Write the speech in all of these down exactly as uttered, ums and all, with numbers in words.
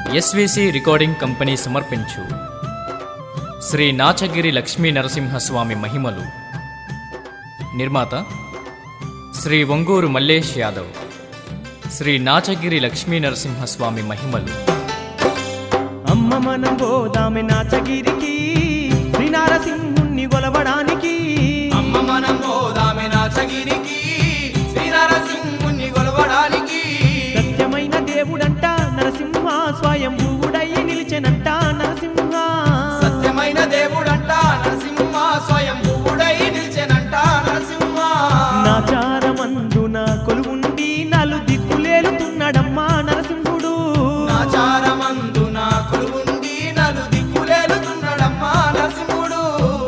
SVC recording company సమర్పించు శ్రీ నాచగిరి లక్ష్మీ నరసింహస్వామి మహిమలు. నిర్మాత శ్రీ వంగూరు మల్లేష్ యాదవ్. శ్రీ నాచగిరి లక్ష్మీ నరసింహస్వామి మహిమలు. అమ్మ మనం పోదామె నాచగిరికి శ్రీ నారసింహుణ్ణి గొలవడానికి. అమ్మ మనం పోదామె నాచగిరికి శ్రీ నారసింహుణ్ణి గొలవడానికి. సత్యమైన దేవుడంట నరసింహ స్వయంభువుడై నిలిచెనంట నరసింహ. సత్యమైన దేవుడంట నరసింహ స్వయంభువుడై నిలిచెనంట నరసింహ. నాచారమందున కొలువుండి నలు దిక్కులేలుతున్నాడమ్మా నరసింహుడు. నాచారమందున కొలువుండి నలు దిక్కులేలుతున్నాడమ్మా నరసింహుడు.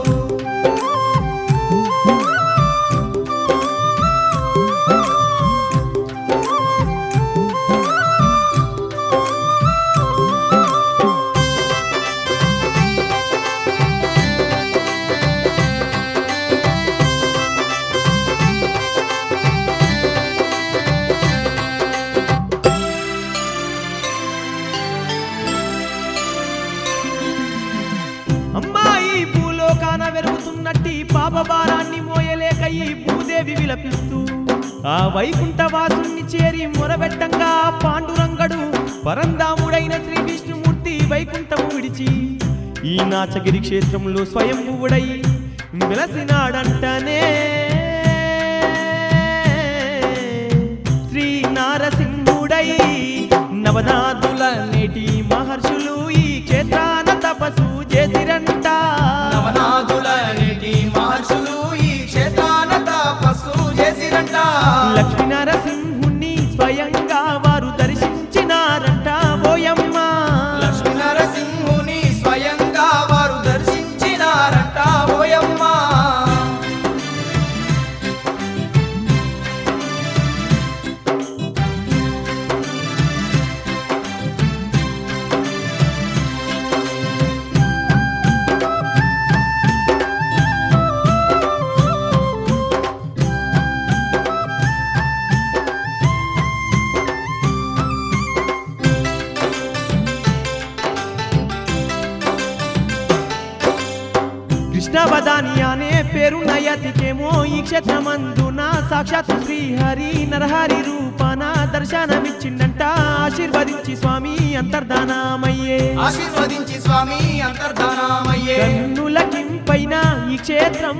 అమ్మాయి భూలోకాన వెరుగుతున్నట్టి పాపభారాన్ని మోయలేక ఈ భూదేవి విలపిస్తూ ఆ వైకుంఠవాసుని చేరి మొరబెట్టంగా పాండురంగడు పరంధాముడైన శ్రీ విష్ణుమూర్తి వైకుంఠము విడిచి ఈ నాచగిరి క్షేత్రంలో స్వయంభువుడై వెలసినాడంటనే శ్రీ నారసింహుడై. నవనాదుల నేటి మహర్షులు ఈ క్షేత్రాన తపస్సు చేసిరంట. నవనాదుల నేటి మహర్షులు ఈ క్షేత్రాన తపస్సు చేసిరంట. లక్ష్మీ నరసింహుణ్ణి స్వయంగా వారు దర్శించినారంట ఓయమ్మ. లక్ష్మీ నరసింహుని స్వయంగా వారు దర్శించినారంట ఓయమ్మ. కృష్ణవదాని అనే పేరు నయతికేమో ఈ క్షేత్రమందున సాక్షాత్ శ్రీహరి నరహరి రూపాన దర్శనమిచ్చిండంట. ఆశీర్వదించి స్వామి అంతర్ధానమయ్యే. ఆశీర్వదించి స్వామి అంతర్ధానమయ్యే. కన్నులకింపైన ఈ క్షేత్రం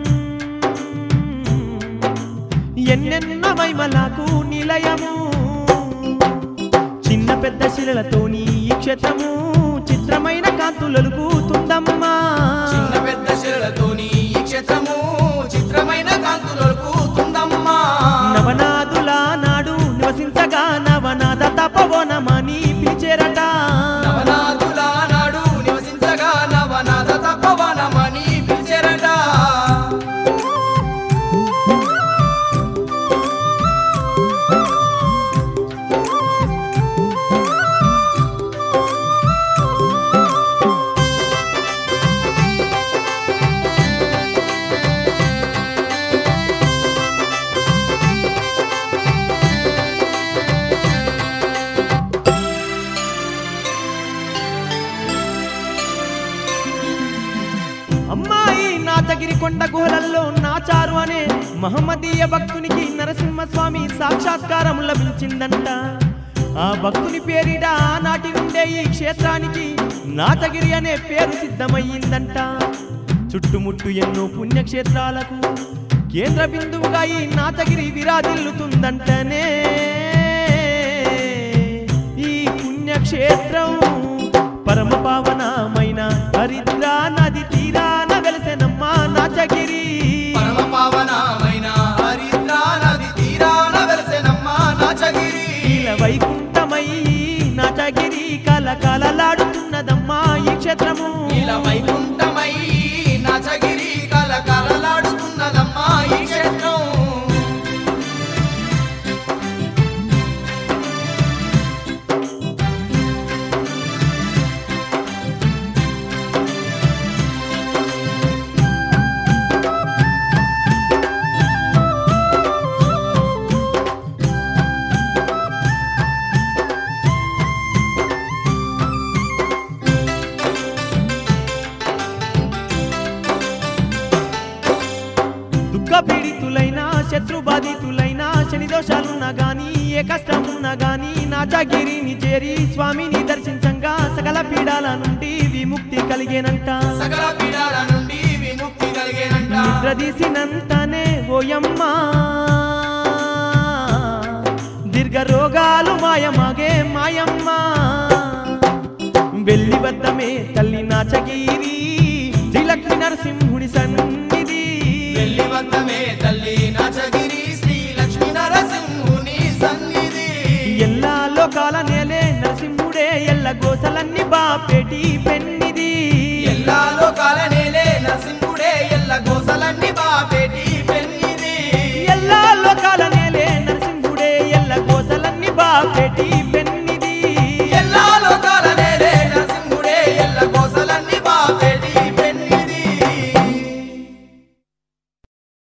ఎన్నెన్న మహిమలకు నిలయము. చిన్న పెద్ద శిలలతోని ఈ క్షేత్రము చిత్రమైన కాంతులొలుకుతుందమ్మా. చిన్న పెద్ద శిలలతోని ఈ క్షేత్రము చిత్రమైన కాంతులొలుకుతుందమ్మా. నవనాదుల నాడు నివసించగా నవనాద తపవనమని పిలిచేరట. నవనాదుల నాడు నివసించగా నవనాద తపవనమని పిలిచేరట. అమ్మాయి నాచగిరి కొండ గుహలల్లో నాచారు అనే మహమ్మదీయ భక్తునికి నరసింహస్వామి సాక్షాత్కారం లభించిందంట. ఆ భక్తుని పేరిట ఆనాటి నుండే ఈ క్షేత్రానికి నాచగిరి అనే పేరు సిద్ధమయ్యిందంట. చుట్టుముట్టు ఎన్నో పుణ్యక్షేత్రాలకు కేంద్ర బిందువుగా ఈ నాచగిరి విరాజిల్లుతుందంటనే. ఈ పుణ్యక్షేత్రం పరమ పావనమైన హరిద్రా నది తీరాన వెలసెనమ్మా నాచగిరి. పరమ పావనమైన హరిద్రా నది తీరాన వెలసెనమ్మా నాచగిరి. నీల వైకుంఠమై నాచగిరి కలకలలాడుతున్నదమ్మా ఈ క్షేత్రము. ఇలా వైకుంఠమై నాచగిరి కలకలలాడుతున్నదమ్మా ఈ క్షేత్రం. బాధితులైనా శని దోషాలున్నా గాని ఏ కష్టమున్నా గాని నాచగిరిని చేరి స్వామిని దర్శించంగా సకల పీడాల నుండి విముక్తి కలిగేనంట. సకల పీడాల నుండి విముక్తి కలిగేనంట. నిద్రదీసినంతనే ఓయమ్మా దీర్ఘ రోగాలు మాయమాగే మాయమ్మ. వెళ్ళి వద్దమే తల్లి నాచగిరి శ్రీలక్ష్మీ నరసింహుడి సన్నిధి. వెళ్ళి వద్దమే తల్లి నాచగిరి శ్రీ లక్ష్మీ నరసింహుని సన్నిధి. ఎల్లా లోకాల నేలే నరసింహుడే ఎల్ల గోసలన్నీ బాపేటి పెన్నిది. ఎల్లా లోకాల నేలే నరసింహుడే ఎల్ల గోసలన్నీ బాపేటి పెన్నిది. ఎల్లా లోకాల నేలే నరసింహుడే ఎల్ల గోసలన్నీ బాపేటి